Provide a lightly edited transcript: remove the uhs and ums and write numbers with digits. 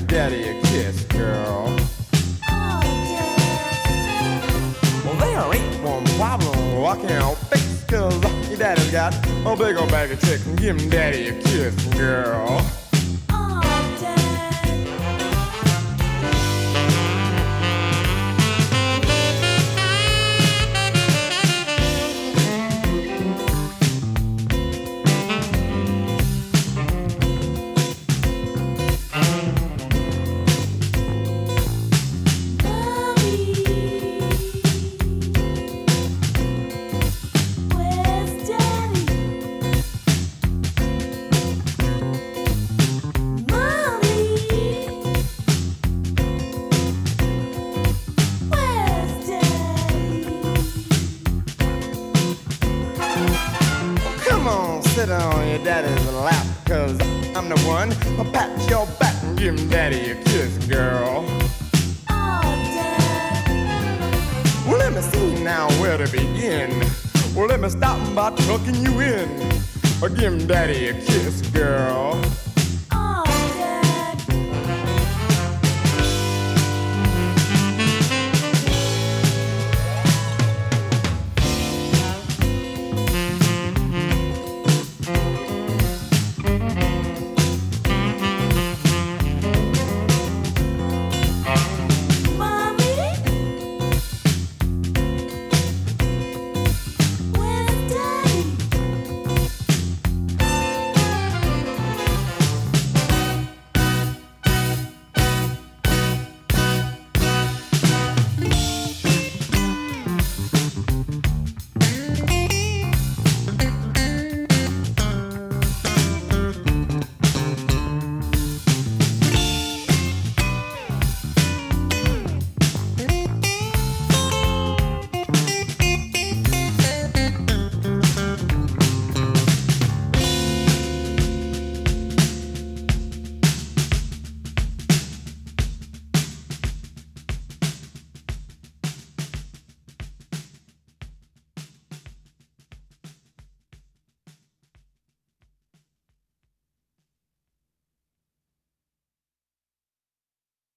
daddy a kiss, girl. Oh, Dad. Well, there ain't one problem I can't fix, 'cause your daddy's got a big old bag of tricks. Give him daddy a kiss, girl. Oh, Dad. Come on, sit on your daddy's lap, 'cause I'm the one who'll pat your back and give him daddy a kiss, girl. Oh, Dad. Well, let me see now where to begin. Well, let me start by tucking you in. Or give him daddy a kiss, girl.